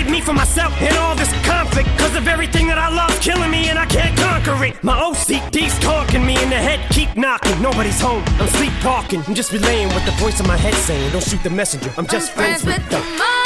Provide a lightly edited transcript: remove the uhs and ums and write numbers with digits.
separated me from myself and all this conflict. Cause of everything that I love killing me and I can't conquer it. My OCD's talking me in the head, keep knocking. Nobody's home, I'm sleepwalking. I'm just relaying what the voice in my head saying. Don't shoot the messenger, I'm just friends with the